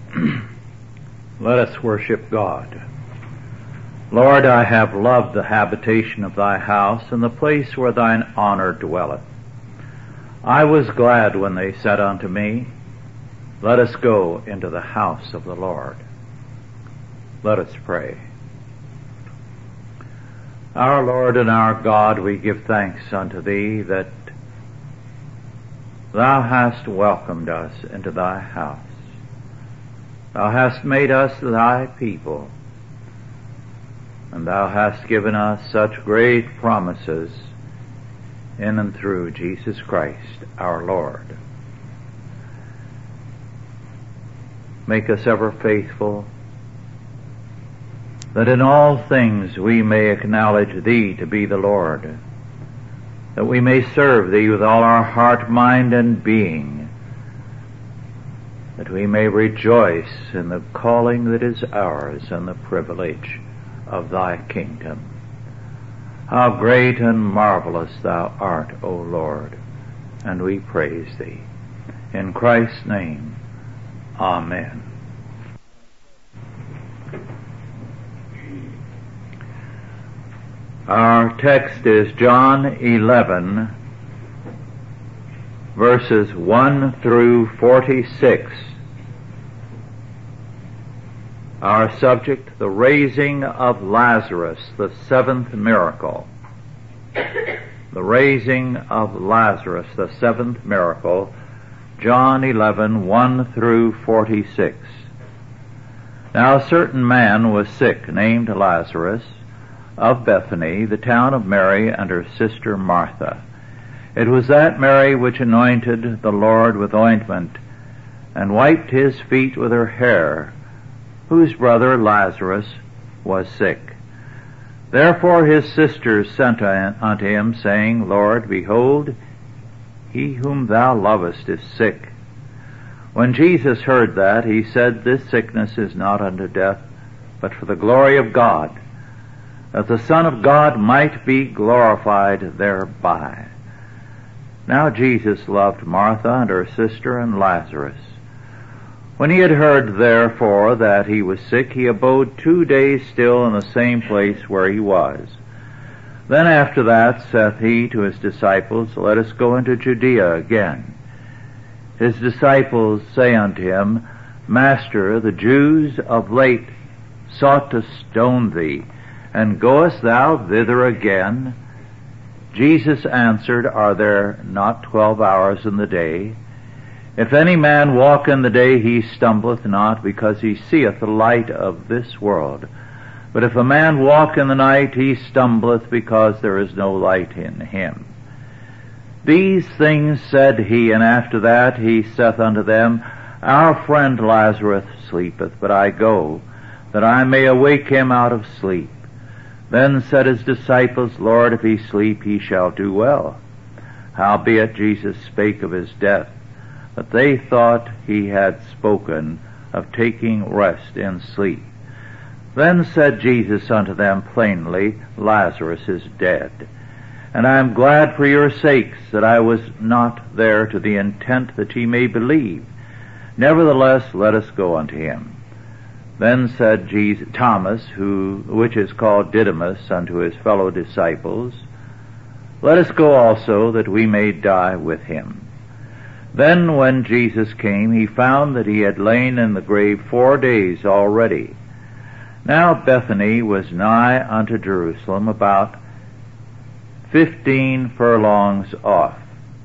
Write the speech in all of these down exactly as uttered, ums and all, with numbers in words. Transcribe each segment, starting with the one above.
Let us worship God. Lord, I have loved the habitation of thy house and the place where thine honor dwelleth. I was glad when they said unto me, let us go into the house of the Lord. Let us pray. Our Lord and our God, we give thanks unto thee that thou hast welcomed us into thy house. Thou hast made us thy people, and thou hast given us such great promises in and through Jesus Christ our Lord. Make us ever faithful, that in all things we may acknowledge thee to be the Lord, that we may serve thee with all our heart, mind, and being, that we may rejoice in the calling that is ours and the privilege of thy kingdom. How great and marvelous thou art, O Lord, and we praise thee. In Christ's name, amen. Our text is John eleven, verses one through forty-six. Our subject, the raising of Lazarus, the seventh miracle. The raising of Lazarus, the seventh miracle, John eleven, one through forty-six. Now a certain man was sick, named Lazarus, of Bethany, the town of Mary and her sister Martha. It was that Mary which anointed the Lord with ointment, and wiped his feet with her hair, whose brother Lazarus was sick. Therefore his sisters sent unto him, saying, Lord, behold, he whom thou lovest is sick. When Jesus heard that, he said, This sickness is not unto death, but for the glory of God, that the Son of God might be glorified thereby. Now Jesus loved Martha and her sister and Lazarus. When he had heard, therefore, that he was sick, he abode two days still in the same place where he was. Then after that saith he to his disciples, Let us go into Judea again. His disciples say unto him, Master, the Jews of late sought to stone thee, and goest thou thither again? Jesus answered, Are there not twelve hours in the day? If any man walk in the day, he stumbleth not, because he seeth the light of this world. But if a man walk in the night, he stumbleth, because there is no light in him. These things said he, and after that he saith unto them, Our friend Lazarus sleepeth, but I go, that I may awake him out of sleep. Then said his disciples, Lord, if he sleep, he shall do well. Howbeit Jesus spake of his death, but they thought he had spoken of taking rest in sleep. Then said Jesus unto them plainly, Lazarus is dead, and I am glad for your sakes that I was not there, to the intent that ye may believe. Nevertheless, let us go unto him. Then said Jesus, Thomas, who which is called Didymus, unto his fellow disciples, Let us go also, that we may die with him. Then when Jesus came, he found that he had lain in the grave four days already. Now Bethany was nigh unto Jerusalem, about fifteen furlongs off,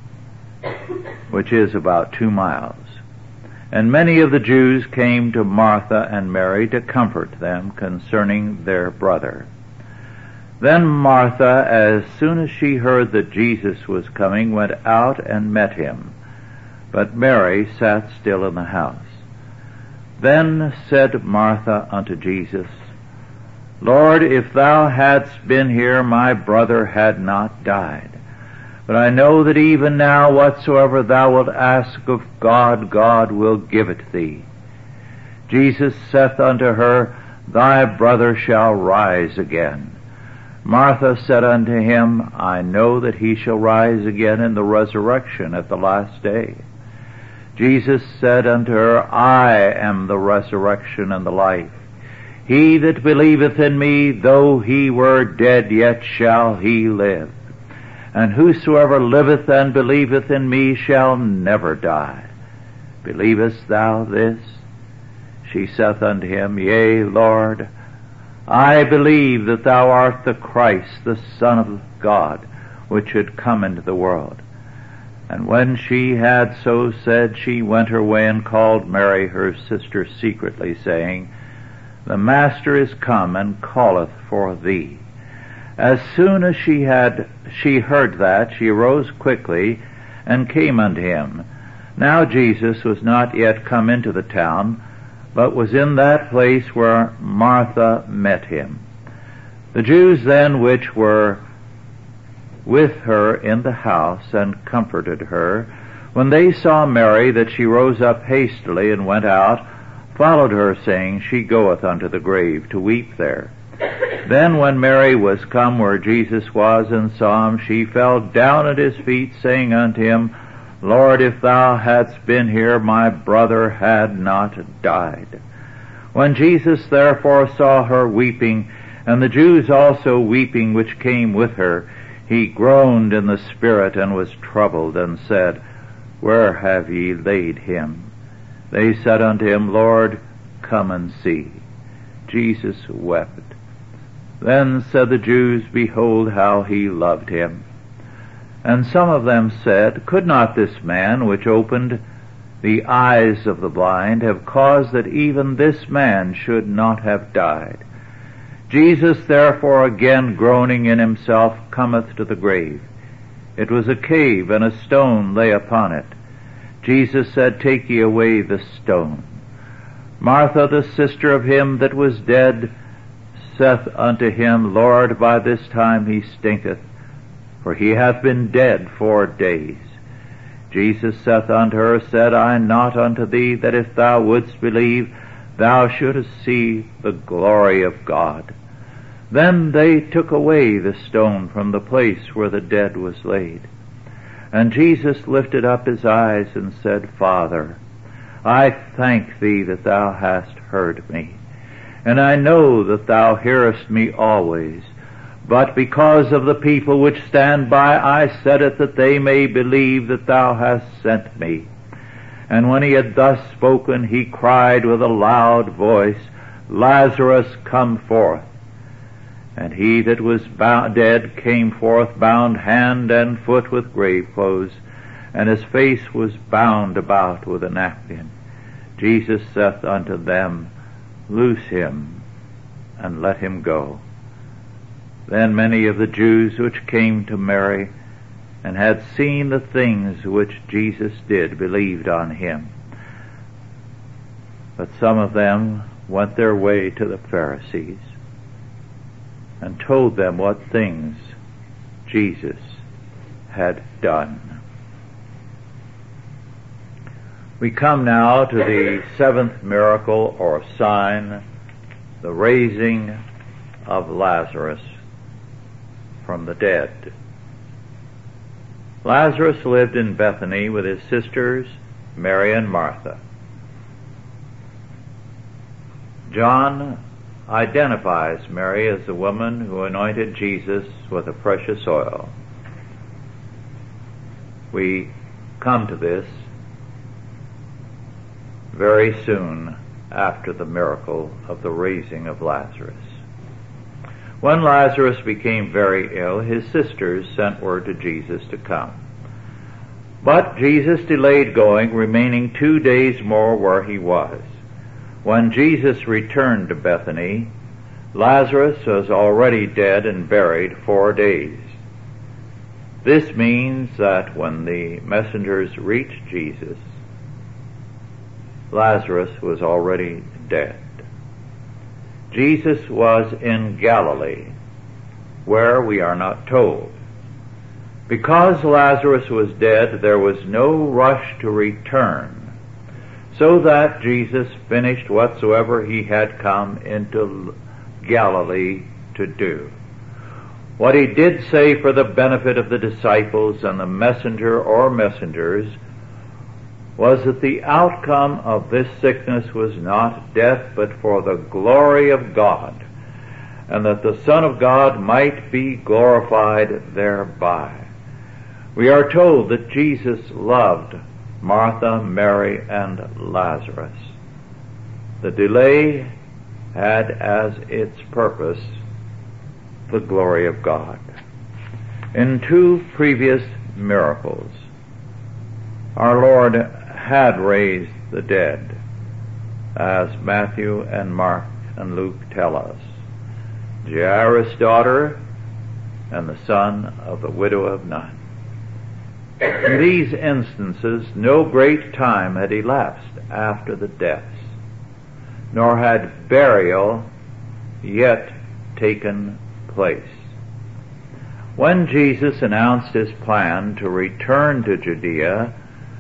which is about two miles. And many of the Jews came to Martha and Mary to comfort them concerning their brother. Then Martha, as soon as she heard that Jesus was coming, went out and met him. But Mary sat still in the house. Then said Martha unto Jesus, Lord, if thou hadst been here, my brother had not died. But I know that even now whatsoever thou wilt ask of God, God will give it thee. Jesus saith unto her, Thy brother shall rise again. Martha said unto him, I know that he shall rise again in the resurrection at the last day. Jesus said unto her, I am the resurrection and the life. He that believeth in me, though he were dead, yet shall he live. And whosoever liveth and believeth in me shall never die. Believest thou this? She saith unto him, Yea, Lord, I believe that thou art the Christ, the Son of God, which should come into the world. And when she had so said, she went her way and called Mary her sister secretly, saying, The Master is come and calleth for thee. As soon as she had she heard that, she arose quickly and came unto him. Now Jesus was not yet come into the town, but was in that place where Martha met him. The Jews then which were with her in the house and comforted her, when they saw Mary, that she rose up hastily and went out, followed her, saying, She goeth unto the grave to weep there. Then when Mary was come where Jesus was and saw him, she fell down at his feet, saying unto him, Lord, if thou hadst been here, my brother had not died. When Jesus therefore saw her weeping, and the Jews also weeping which came with her, he groaned in the spirit and was troubled, and said, Where have ye laid him? They said unto him, Lord, come and see. Jesus wept. Then said the Jews, Behold how he loved him. And some of them said, Could not this man which opened the eyes of the blind have caused that even this man should not have died? Jesus therefore, again groaning in himself, cometh to the grave. It was a cave, and a stone lay upon it. Jesus said, Take ye away the stone. Martha, the sister of him that was dead, saith unto him, Lord, by this time he stinketh, for he hath been dead four days. Jesus saith unto her, Said I not unto thee, that if thou wouldst believe, thou shouldest see the glory of God? Then they took away the stone from the place where the dead was laid. And Jesus lifted up his eyes and said, Father, I thank thee that thou hast heard me. And I know that thou hearest me always. But because of the people which stand by, I said it, that they may believe that thou hast sent me. And when he had thus spoken, he cried with a loud voice, Lazarus, come forth. And he that was bound, dead came forth, bound hand and foot with grave clothes, and his face was bound about with a napkin. Jesus saith unto them, Loose him, and let him go. Then many of the Jews which came to Mary, and had seen the things which Jesus did, believed on him. But some of them went their way to the Pharisees, and told them what things Jesus had done. We come now to the seventh miracle or sign, the raising of Lazarus from the dead. Lazarus lived in Bethany with his sisters Mary and Martha. John identifies Mary as the woman who anointed Jesus with a precious oil. We come to this very soon after the miracle of the raising of Lazarus. When Lazarus became very ill, his sisters sent word to Jesus to come. But Jesus delayed going, remaining two days more where he was. When Jesus returned to Bethany, Lazarus was already dead and buried four days. This means that when the messengers reached Jesus, Lazarus was already dead. Jesus was in Galilee, where we are not told. Because Lazarus was dead, there was no rush to return, so that Jesus finished whatsoever he had come into Galilee to do. What he did say for the benefit of the disciples and the messenger or messengers was that the outcome of this sickness was not death, but for the glory of God, and that the Son of God might be glorified thereby. We are told that Jesus loved Martha, Mary, and Lazarus. The delay had as its purpose the glory of God. In two previous miracles, our Lord had raised the dead, as Matthew and Mark and Luke tell us. Jairus' daughter and the son of the widow of Nain. In these instances, no great time had elapsed after the deaths, nor had burial yet taken place. When Jesus announced his plan to return to Judea,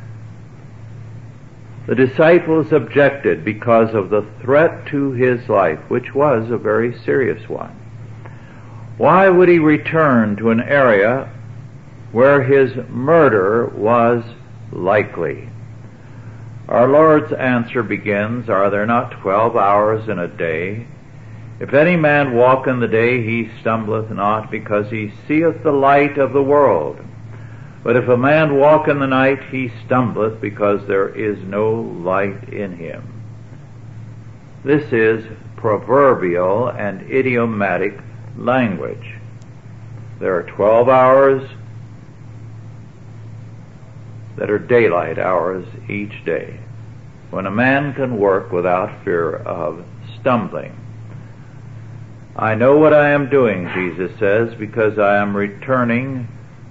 the disciples objected because of the threat to his life, which was a very serious one. Why would he return to an area where his murder was likely? Our Lord's answer begins, "Are there not twelve hours in a day? If any man walk in the day, he stumbleth not, because he seeth the light of the world. But if a man walk in the night, he stumbleth, because there is no light in him." This is proverbial and idiomatic language. There are twelve hours that are daylight hours each day, when a man can work without fear of stumbling. "I know what I am doing," Jesus says, "because I am returning,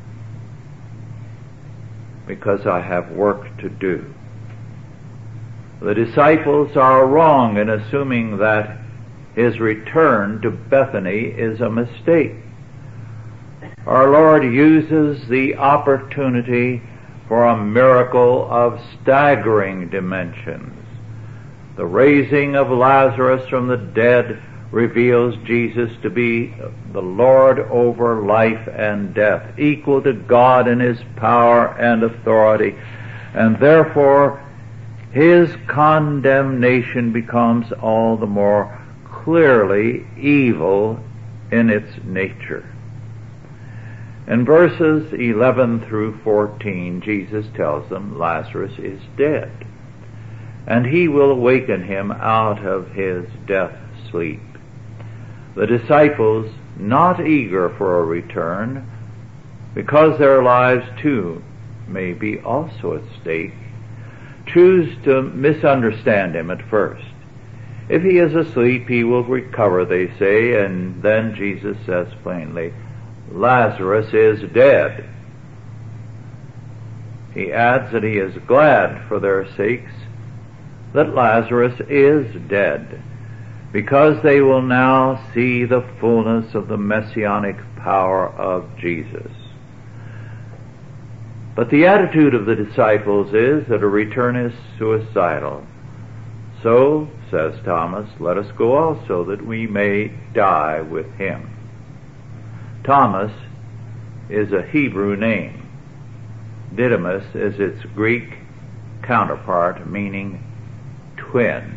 because I have work to do." The disciples are wrong in assuming that his return to Bethany is a mistake. Our Lord uses the opportunity for a miracle of staggering dimensions. The raising of Lazarus from the dead reveals Jesus to be the Lord over life and death, equal to God in his power and authority, and therefore his condemnation becomes all the more clearly evil in its nature. In verses eleven through fourteen, Jesus tells them Lazarus is dead, and he will awaken him out of his death sleep. The disciples, not eager for a return, because their lives too may be also at stake, choose to misunderstand him at first. If he is asleep, he will recover, they say, and then Jesus says plainly, Lazarus is dead. He adds that he is glad for their sakes that Lazarus is dead, because they will now see the fullness of the messianic power of Jesus. But the attitude of the disciples is that a return is suicidal. So, says Thomas, let us go also, that we may die with him. Thomas is a Hebrew name. Didymus is its Greek counterpart, meaning twin.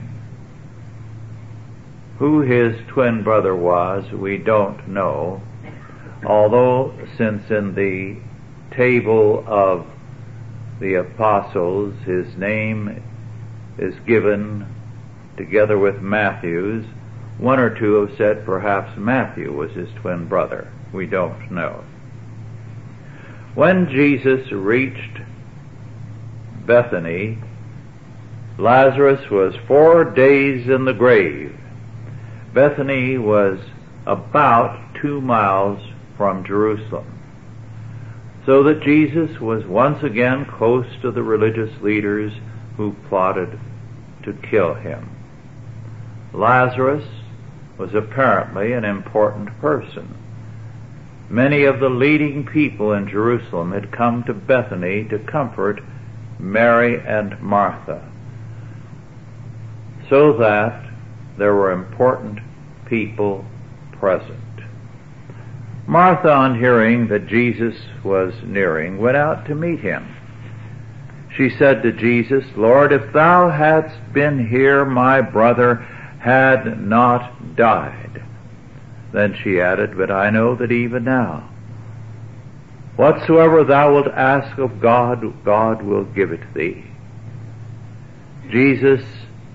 Who his twin brother was, we don't know, although since in the table of the apostles his name is given together with Matthew's, one or two have said perhaps Matthew was his twin brother. We don't know. When Jesus reached Bethany, Lazarus was four days in the grave. Bethany was about two miles from Jerusalem, so that Jesus was once again close to the religious leaders who plotted to kill him. Lazarus was apparently an important person. Many of the leading people in Jerusalem had come to Bethany to comfort Mary and Martha, so that there were important people present. Martha, on hearing that Jesus was nearing, went out to meet him. she said to Jesus, "Lord, if thou hadst been here, my brother had not died." Then she added, "But I know that even now, whatsoever thou wilt ask of God, God will give it thee." Jesus'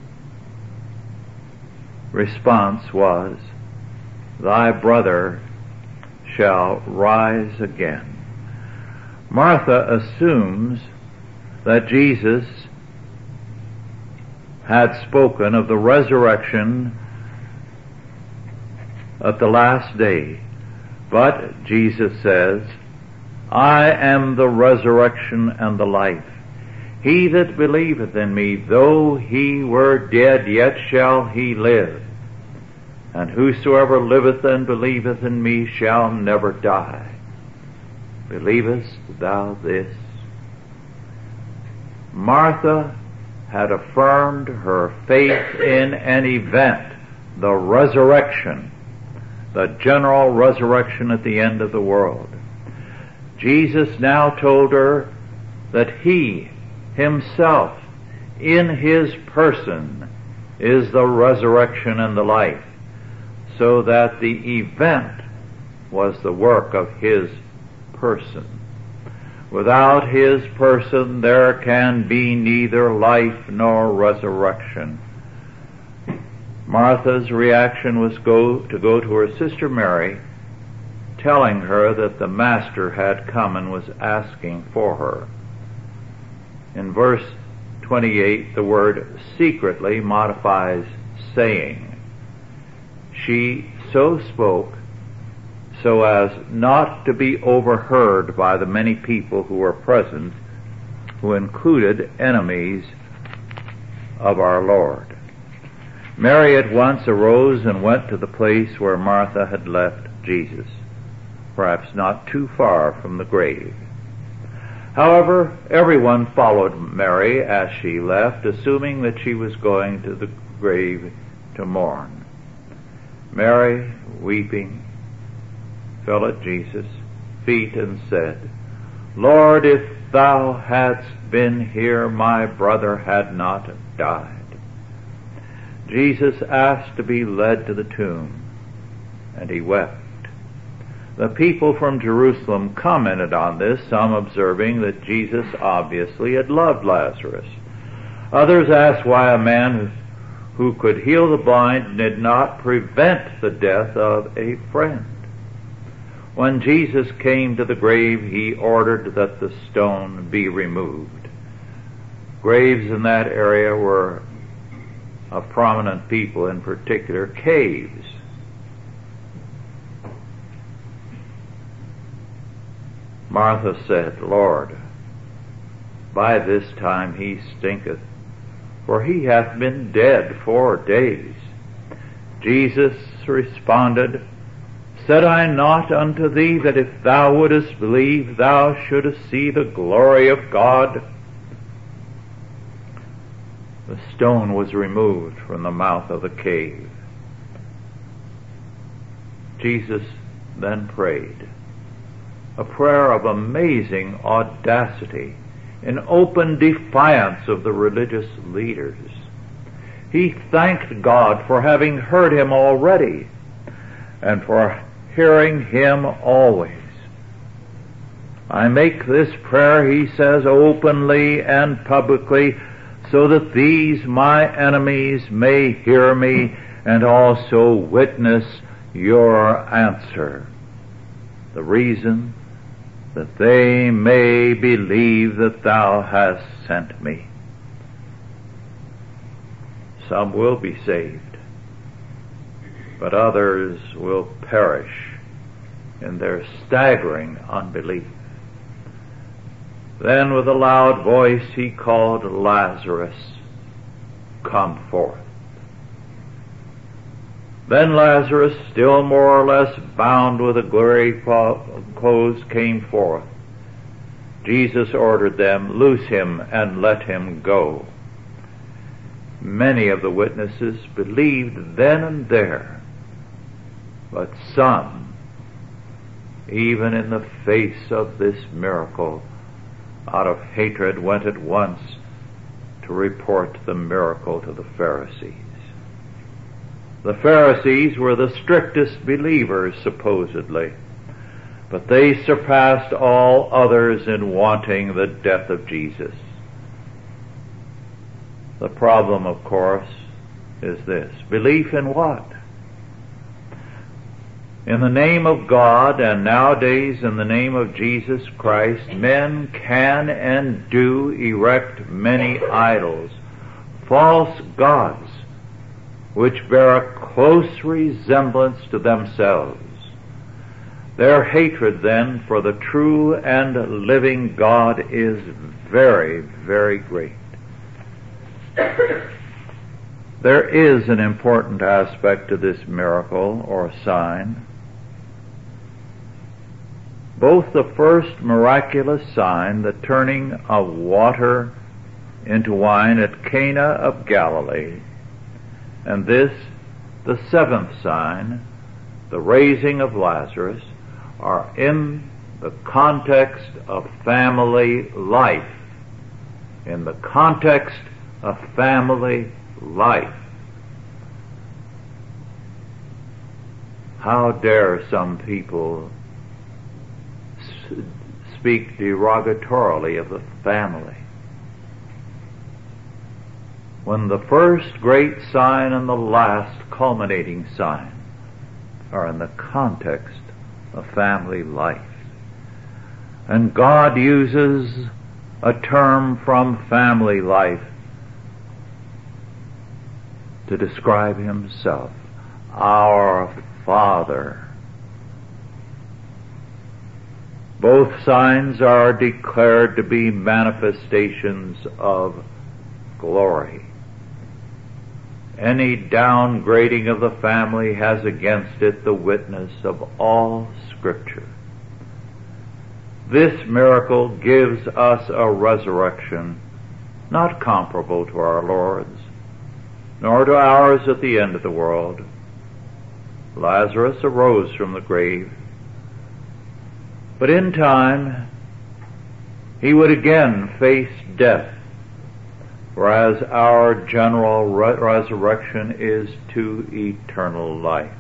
response was, "Thy brother shall rise again." Martha assumes that Jesus had spoken of the resurrection at the last day, but Jesus says, "I am the resurrection and the life. He that believeth in me, though he were dead, yet shall he live. And whosoever liveth and believeth in me shall never die. Believest thou this?" Martha had affirmed her faith in an event, the resurrection, the general resurrection at the end of the world. Jesus now told her that He Himself, in His person, is the resurrection and the life, so that the event was the work of His person. Without His person there can be neither life nor resurrection. Martha's reaction was go to go to her sister Mary, telling her that the Master had come and was asking for her. In verse twenty-eight, the word secretly modifies saying. She so spoke so as not to be overheard by the many people who were present, who included enemies of our Lord. Mary at once arose and went to the place where Martha had left Jesus, perhaps not too far from the grave. However, everyone followed Mary as she left, assuming that she was going to the grave to mourn. Mary, weeping, fell at Jesus' feet and said, "Lord, if thou hadst been here, my brother had not died." Jesus asked to be led to the tomb, and he wept. The people from Jerusalem commented on this, some observing that Jesus obviously had loved Lazarus. Others asked why a man who could heal the blind did not prevent the death of a friend. When Jesus came to the grave, he ordered that the stone be removed. Graves in that area were of prominent people, in particular caves. Martha said, "Lord, by this time he stinketh, for he hath been dead four days." Jesus responded, "Said I not unto thee that if thou wouldest believe, thou shouldest see the glory of God?" The stone was removed from the mouth of the cave. Jesus then prayed a prayer of amazing audacity, in open defiance of the religious leaders. He thanked God for having heard him already, and for hearing him always. "I make this prayer," he says, "openly and publicly, so that these my enemies may hear me and also witness your answer. The reason that they may believe that thou hast sent me." Some will be saved, but others will perish in their staggering unbelief. Then with a loud voice he called, "Lazarus, come forth." Then Lazarus, still more or less bound with a grave clothes, came forth. Jesus ordered them, "Loose him and let him go." Many of the witnesses believed then and there, but some, even in the face of this miracle, out of hatred, went at once to report the miracle to the Pharisees. The Pharisees were the strictest believers, supposedly, but they surpassed all others in wanting the death of Jesus. The problem, of course, is this: belief in what? In the name of God, and nowadays in the name of Jesus Christ, men can and do erect many idols, false gods, which bear a close resemblance to themselves. Their hatred, then, for the true and living God is very, very great. There is an important aspect to this miracle or sign. Both the first miraculous sign, the turning of water into wine at Cana of Galilee, and this, the seventh sign, the raising of Lazarus, are in the context of family life. In the context of family life. How dare some people speak derogatorily of the family, when the first great sign and the last culminating sign are in the context of family life. And God uses a term from family life to describe himself, our Father. Both signs are declared to be manifestations of glory. Any downgrading of the family has against it the witness of all Scripture. This miracle gives us a resurrection not comparable to our Lord's, nor to ours at the end of the world. Lazarus arose from the grave, but in time he would again face death, whereas our general re- resurrection is to eternal life.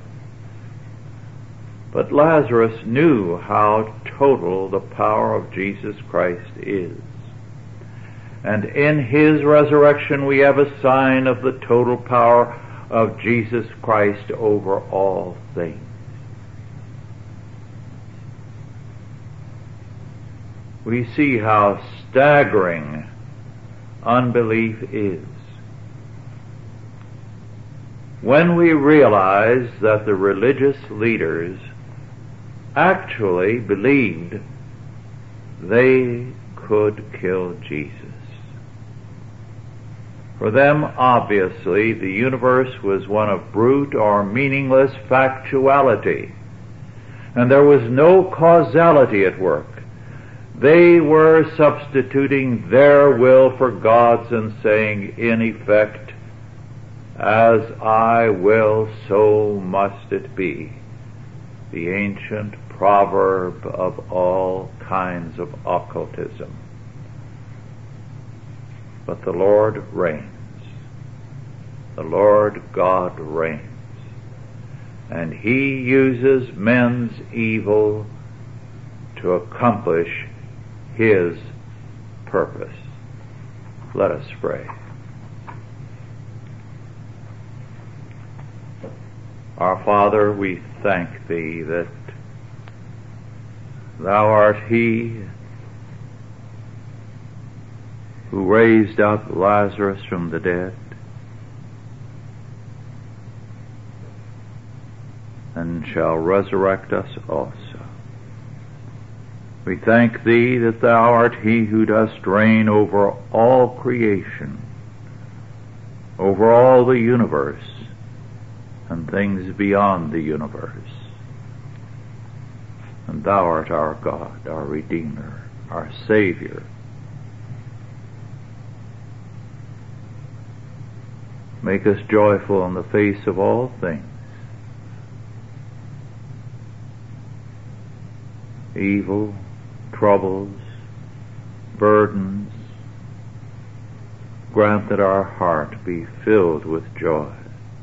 But Lazarus knew how total the power of Jesus Christ is. And in his resurrection we have a sign of the total power of Jesus Christ over all things. We see how staggering unbelief is when we realize that the religious leaders actually believed they could kill Jesus. For them, obviously, the universe was one of brute or meaningless factuality, and there was no causality at work. They were substituting their will for God's and saying, in effect, as I will, so must it be. The ancient proverb of all kinds of occultism. But the Lord reigns. The Lord God reigns. And he uses men's evil to accomplish his purpose. Let us pray. Our Father, we thank thee that thou art he who raised up Lazarus from the dead and shall resurrect us also. We thank thee that thou art he who dost reign over all creation, over all the universe, and things beyond the universe. And thou art our God, our Redeemer, our Savior. Make us joyful in the face of all things. Evil, troubles, burdens. Grant that our heart be filled with joy.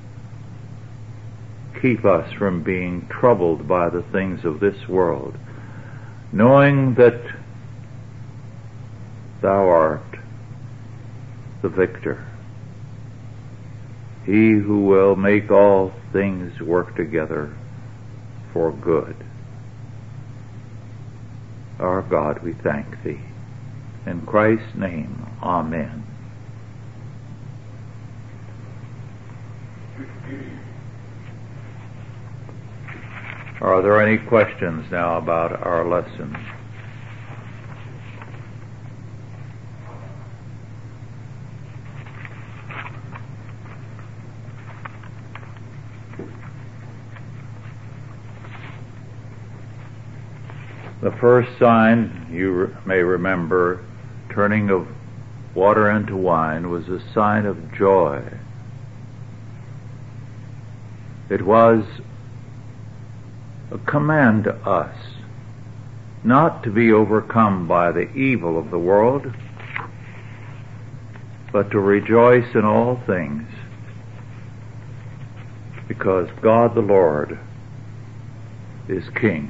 Keep us from being troubled by the things of this world, knowing that Thou art the victor, He who will make all things work together for good. Our God, we thank Thee. In Christ's name, amen. Are there any questions now about our lesson? The first sign, you may remember, turning of water into wine, was a sign of joy. It was a command to us not to be overcome by the evil of the world, but to rejoice in all things, because God the Lord is King.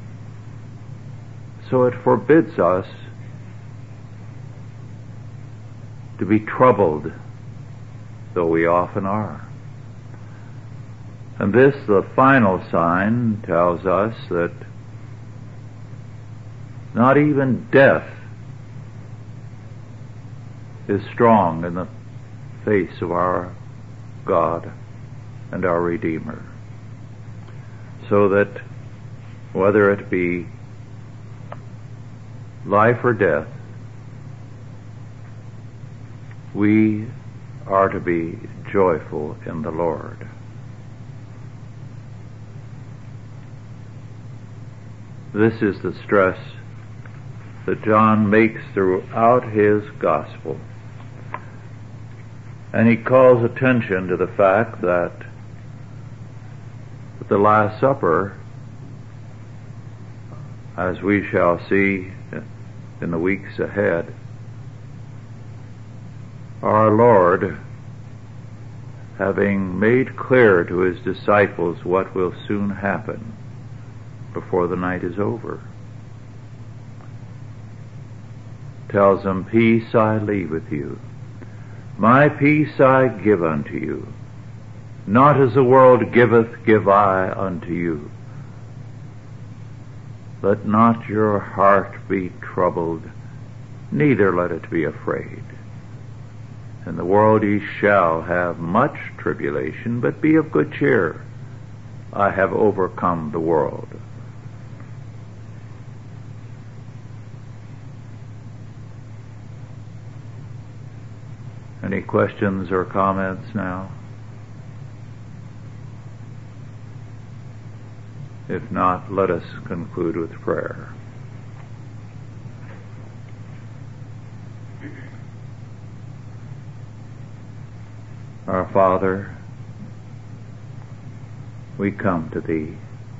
So it forbids us to be troubled, though we often are. And this, the final sign, tells us that not even death is strong in the face of our God and our Redeemer. So that whether it be life or death, we are to be joyful in the Lord. This is the stress that John makes throughout his gospel. And he calls attention to the fact that at the Last Supper, as we shall see in the weeks ahead, our Lord, having made clear to his disciples what will soon happen before the night is over, tells them, "Peace I leave with you. My peace I give unto you. Not as the world giveth, give I unto you. Let not your heart be troubled, neither let it be afraid. In the world ye shall have much tribulation, but be of good cheer. I have overcome the world." Any questions or comments now? If not, let us conclude with prayer. Our Father, we come to Thee.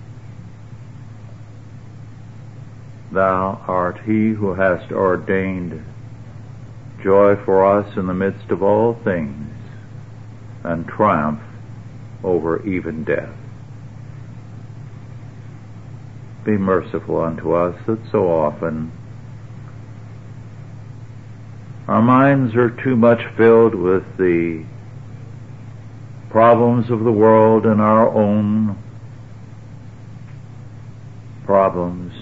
Thou art He who hast ordained joy for us in the midst of all things, and triumph over even death. Be merciful unto us that so often our minds are too much filled with the problems of the world and our own problems,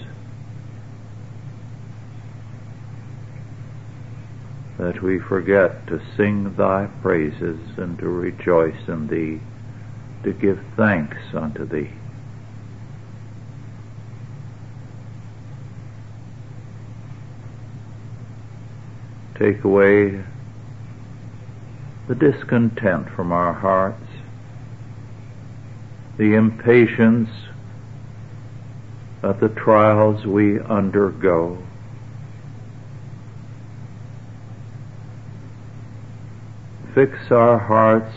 that we forget to sing Thy praises and to rejoice in Thee, to give thanks unto Thee. Take away the discontent from our hearts, the impatience at the trials we undergo. Fix our hearts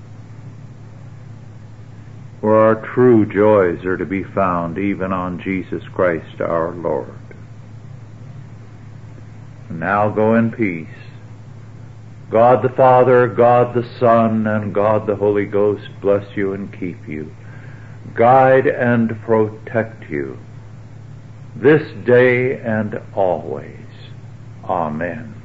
where our true joys are to be found, even on Jesus Christ our Lord. And Now go in peace. God the Father, God the Son, and God the Holy Ghost bless you and keep you, guide and protect you, this day and always. Amen.